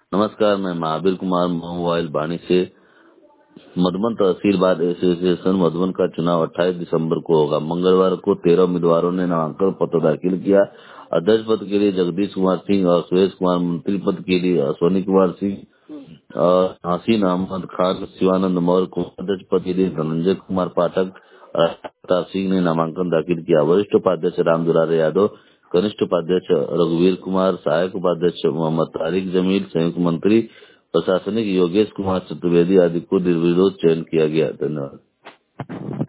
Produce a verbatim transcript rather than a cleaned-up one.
नमस्कार, मैं महावीर कुमार मोबाइल बाणी से। मधुबन तहसील बार एसोसिएशन मधुबन का चुनाव अट्ठाईस दिसंबर को होगा। मंगलवार को तेरह उम्मीदवारों ने नामांकन पत्र दाखिल किया। अध्यक्ष पद के लिए जगदीश कुमार सिंह और सुरेश कुमार, मंत्री पद के लिए अश्वनी कुमार सिंह और हसीन अहमद खान, शिवानंद मौर्य को अध्यक्ष पद के लिए धनंजय कुमार पाठक और प्रताप सिंह ने नामांकन दाखिल किया। वरिष्ठ उपाध्यक्ष राम दुलारे यादव, कनिष्ठ उपाध्यक्ष रघुवीर कुमार, सहायक उपाध्यक्ष मोहम्मद तारिक जमील, संयुक्त मंत्री प्रशासनिक योगेश कुमार चतुर्वेदी आदि को निर्विरोध चयन किया गया। धन्यवाद।